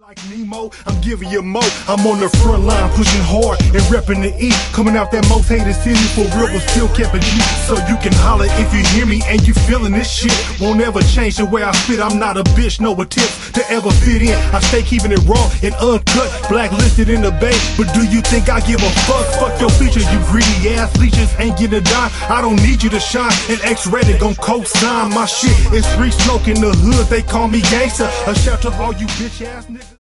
Like Nemo, I'm giving you more. I'm on the front line, pushing hard and repping the E. Coming out that most hated city for real, but still kept a G. So you can holler if you hear me and you feeling this shit. Won't ever change the way I spit. I'm not a bitch, no attempts to ever fit in. I stay keeping it raw and uncut, blacklisted in the bay. But do you think I give a fuck? Fuck your features, you greedy ass leeches ain't getting a dime. I don't need you to shine. And X-rated gon' co-sign my shit. It's free smoke in the hood, they call me gangster. A shout to all you bitch ass niggas.